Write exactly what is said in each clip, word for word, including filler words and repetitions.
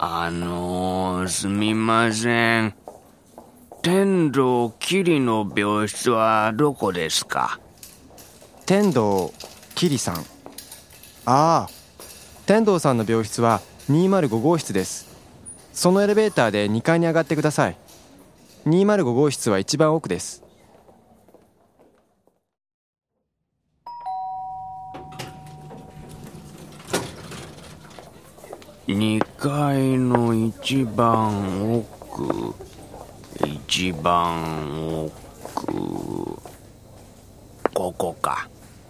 あのー、すみません。天童桐の病室はどこですか？ 天童桐さん。ああ、天童さんの病室はにまるごごう室です。そのエレベーターでにかいに上がってください。にまるごごう室は一番奥です。 にかいの一番奥、一番奥、ここか。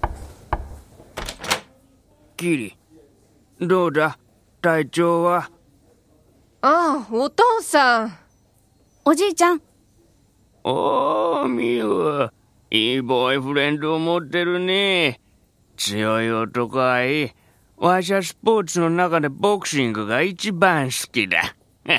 キリ、どうだ、体調は？ ああ、お父さん。 おじいちゃん。 おー、ミウ、いいボーイフレンドを持ってるね。強い男はいい。わしはスポーツの中でボクシングが一番好きだ。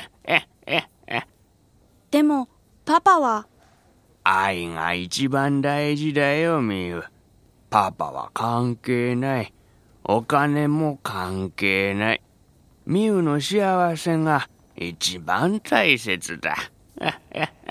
でもパパは？ 愛が一番大事だよ、ミウ。パパは関係ない。お金も関係ない。ミウの幸せが一番大切だ。